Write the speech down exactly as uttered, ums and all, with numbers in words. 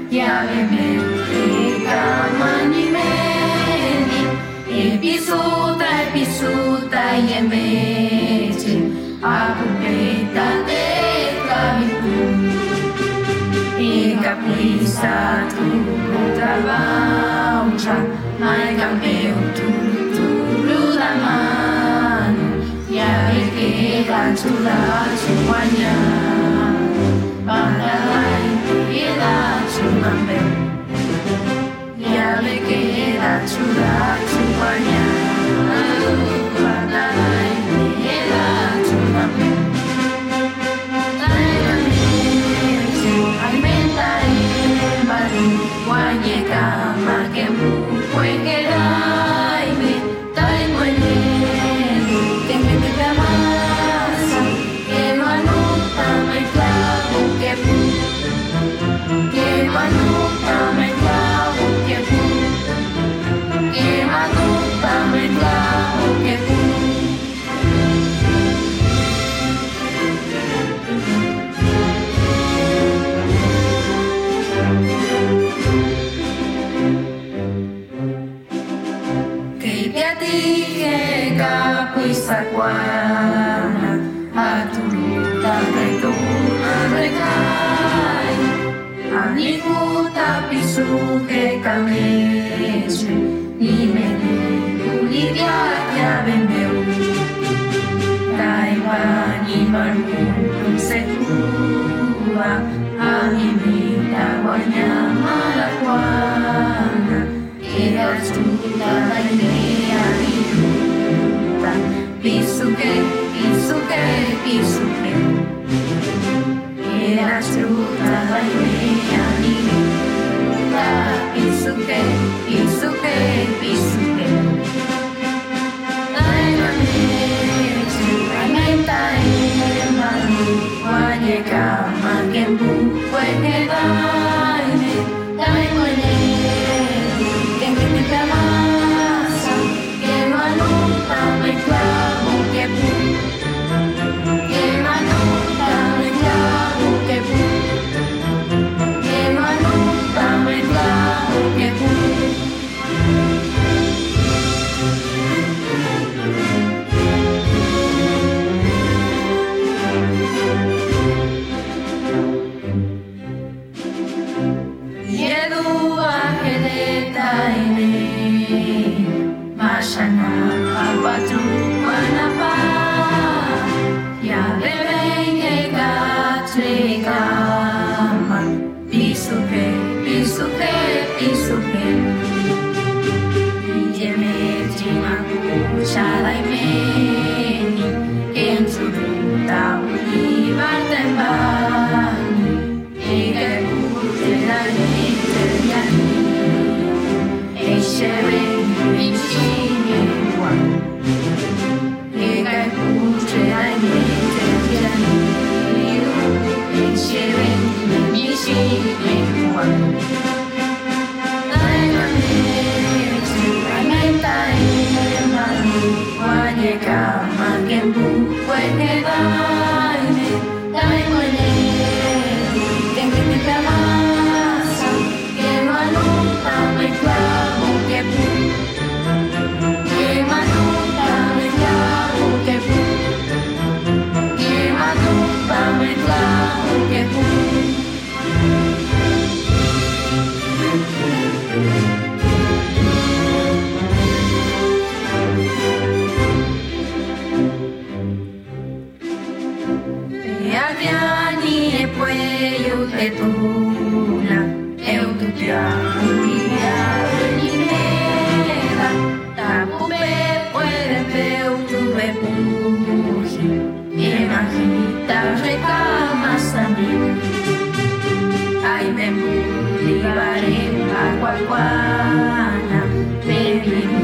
Yavemeu Kamani Meni Episuta Episuta Yemechi Akupeta de Kavitu Ika Pisa Tu Trabalha Mai Campeu Turu Turu da Mano Yavequeira Chula Chuanya Pandalai Ida Chumambeu Yavequeira Chula Chuanya Pandalai Ida Chumambeu Wanyeka makemu kwengeraime tai mwenendo kembe masa emanu tamai klabu kepu emanu tamai klabu kepu emanu tamai klabu kepu Isaguana, aturuta retuna regai, anikuta pisuke kameche, nimeni ulivia ya bembeu, taimani marmuru sekua, animita wanyama lakuana, era chuta lainea iru. Pisuke, pisuke, pisuke Era chuta la idea ninguna Pisuke, pisuke, pisuke Naima mechu, aimenta ema Wanyeka makembu kweke daime Daimo neru, kenge te masa Kemanu tame klabu kepu Kemanu tame klabu kepu Kemanu tame klabu kepu Yedu ajeleta ine Mashana apatu wanapa Ya bebenge gatreka Pisuke, pisuke, pisuke Yeme jimaku shalaimeni Ensuruta ulivar tembani Ege kutera niteriani Eshere Michini Ega kuche aimete piani Eshere Michini Naima mechu aimeta emanu Wanyeka makembu kweke daime Daimo neru kenge te masa Kemanu tame klabu kepu Kemanu tame klabu kepu Kemanu tame klabu kepu Yaviani e pueyo te tula Eu tu te acuria venimera Tapupe puede teu tu repugi Imagita recamas a mí Ay me libaré a cuacuana Baby